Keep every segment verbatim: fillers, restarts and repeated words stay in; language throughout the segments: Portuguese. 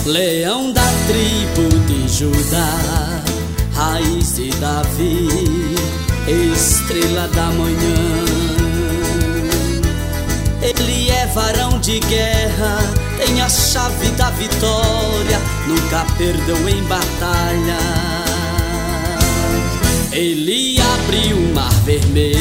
Leão da tribo de Judá, raiz de Davi, estrela da manhã. Ele é varão de guerra, tem a chave da vitória, nunca perdeu em batalha. Ele abriu o mar vermelho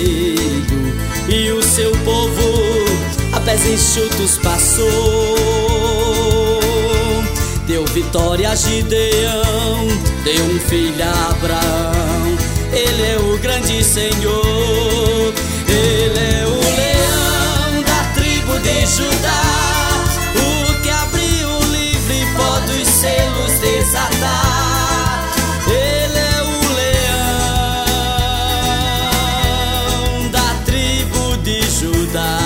e o seu povo a pés enxutos passou. Deu vitória a Gideão, deu um filho a Abraão. Ele é o grande Senhor, Ele é o leão da tribo de Judá, o que abriu o livro e pode os selos desatar. Ele é o leão da tribo de Judá.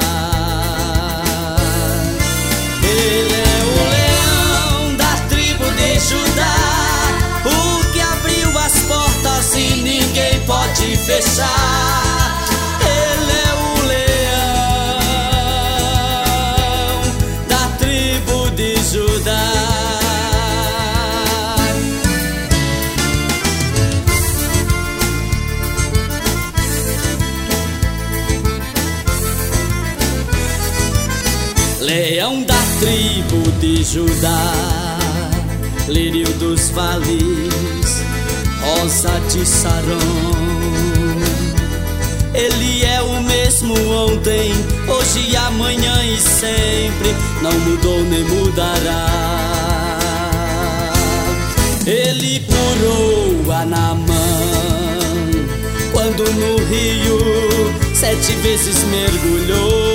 Ele é o leão da tribo de Judá, o que abriu as portas e ninguém pode fechar. Ele é o leão da tribo de Judá. Leão da tribo de Judá, lírio dos vales, rosa de Sarão. Ele é o mesmo ontem, hoje, amanhã e sempre, não mudou nem mudará. Ele curou a Naamã quando no rio sete vezes mergulhou.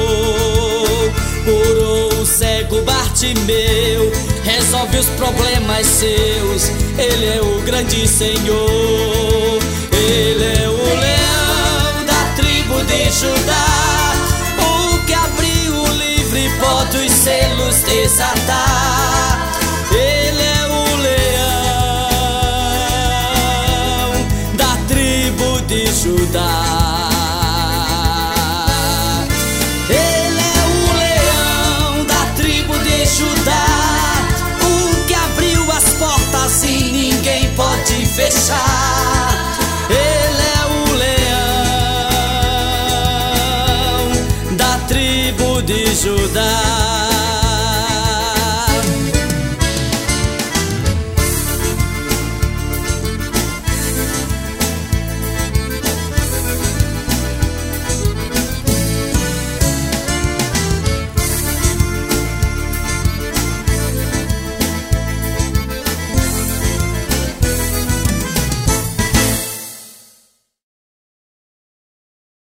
Curou o cego Bartimeu, resolve os problemas seus. Ele é o grande Senhor, Ele é o leão da tribo de Judá, o que abriu o livro e pode os selos desatar. Ele é o leão da tribo de Judá. O que abriu as portas e ninguém pode fechar. Ele é o leão da tribo de Judá.